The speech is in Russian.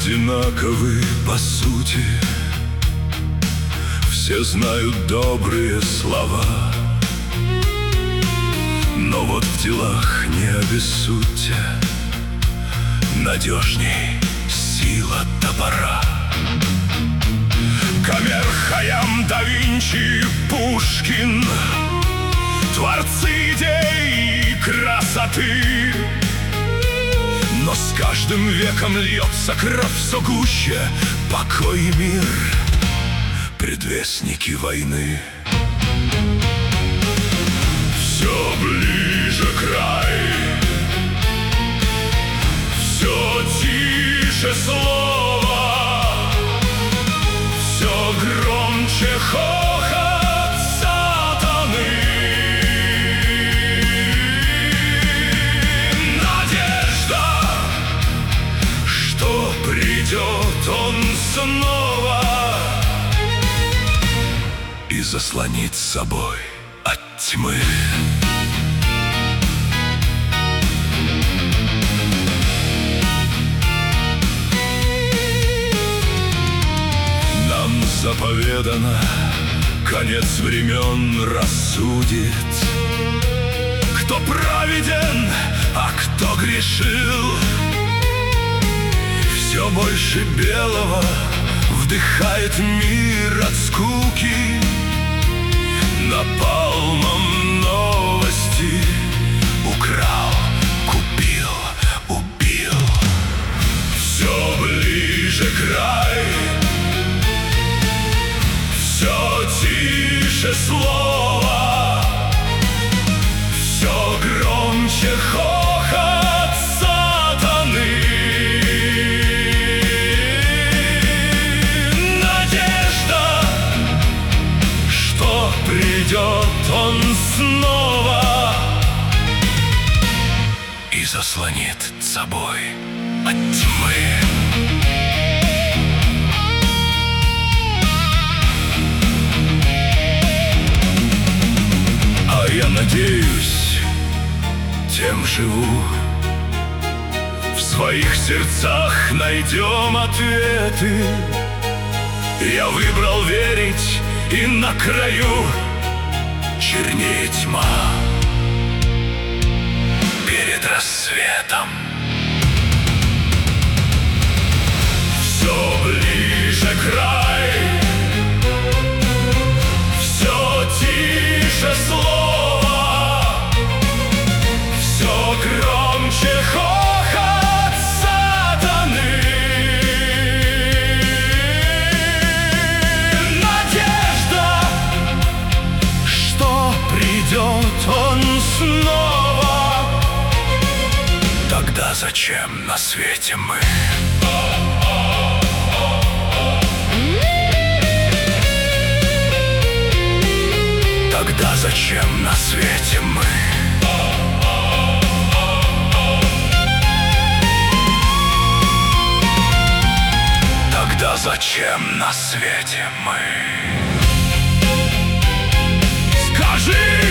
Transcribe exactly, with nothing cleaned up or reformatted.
одинаковы по сути. Все знают добрые слова, но вот в делах не обессудьте. Надежней сила топора. Гомер, Хайам, да Винчи, Пушкин — творцы идей и красоты. Но с каждым веком льется кровь все гуще. Покой и мир — предвестники войны. Все ближе край, все тише слово, все громче хохот сатаны. Надежда, что придет он снова и заслонит собой от тьмы. Нам заповедано конец времен рассудит. Кто праведен, а кто грешил. Все больше белого вдыхает мир от скуки. Напалмом новости украл, купил, убил. Все ближе край, все тише слово, все громче хохот сатаны. Надежда, что придет он снова и заслонит собой от тьмы. А я надеюсь, тем живу. В своих сердцах найдем ответы. Я выбрал верить, и на краю чернее тьма перед рассветом. Все ближе край, все тише слово, все громче хохот сатаны. Надежда, что придет он снова. Тогда зачем на свете мы? Тогда зачем на свете мы? Тогда зачем на свете мы? Скажи!